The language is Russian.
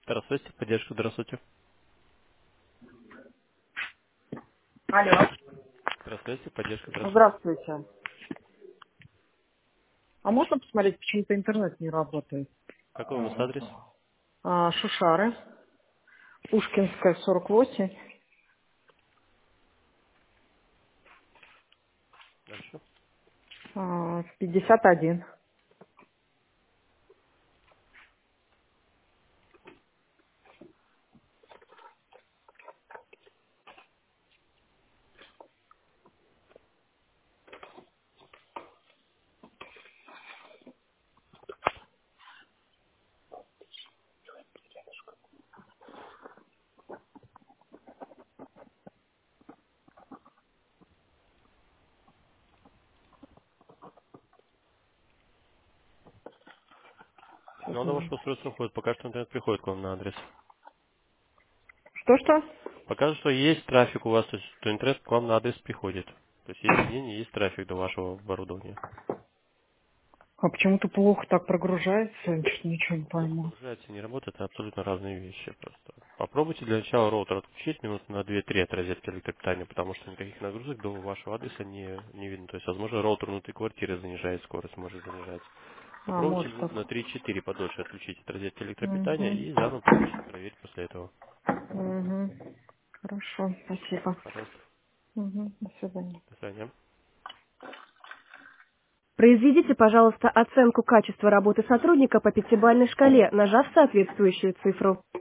Здравствуйте, поддержка, здравствуйте. Алло. Здравствуйте, поддержка, здравствуйте. Здравствуйте. А можно посмотреть, почему-то интернет не работает? Какой у вас адрес? Шушары. Пушкинская, 48. Дальше. 51. Сигнал до вашего устройства уходит. Пока что интернет приходит к вам на адрес. Что-что? Пока что есть трафик у вас, то есть что интернет к вам на адрес приходит. То есть есть соединение, есть трафик до вашего оборудования. А почему-то плохо так прогружается, я что-то ничего не пойму. Прогружается, не работает, это абсолютно разные вещи просто. Попробуйте для начала роутер отключить минут на 2-3 от розетки электропитания, потому что никаких нагрузок до вашего адреса не видно. То есть, возможно, роутер внутри квартиры занижает скорость, может занижать. Попробуйте Может минут так. на 3-4 подольше отключить от розетки электропитания Угу. и заново подключить, проверить после этого. Угу. Хорошо, спасибо. Пожалуйста. Угу. До свидания. До свидания. Произведите, пожалуйста, оценку качества работы сотрудника по пятибалльной шкале, нажав соответствующую цифру.